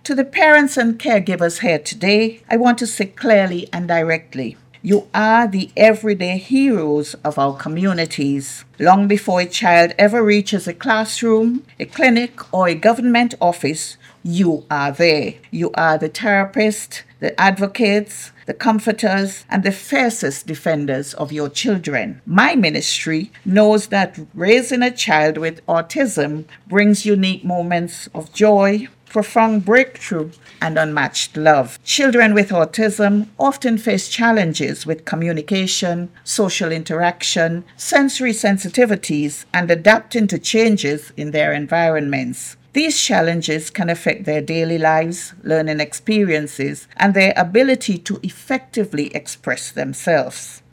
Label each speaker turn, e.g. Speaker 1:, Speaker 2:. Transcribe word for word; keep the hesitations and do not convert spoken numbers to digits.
Speaker 1: To the parents and caregivers here today, I want to say clearly and directly, you are the everyday heroes of our communities. Long before a child ever reaches a classroom, a clinic, or a government office, you are there. You are the therapist, the advocates, the comforters, and the fiercest defenders of your children. My ministry knows that raising a child with autism brings unique moments of joy, profound breakthrough, and unmatched love. Children with autism often face challenges with communication, social interaction, sensory sensitivities, and adapting to changes in their environments. These challenges can affect their daily lives, learning experiences, and their ability to effectively express themselves.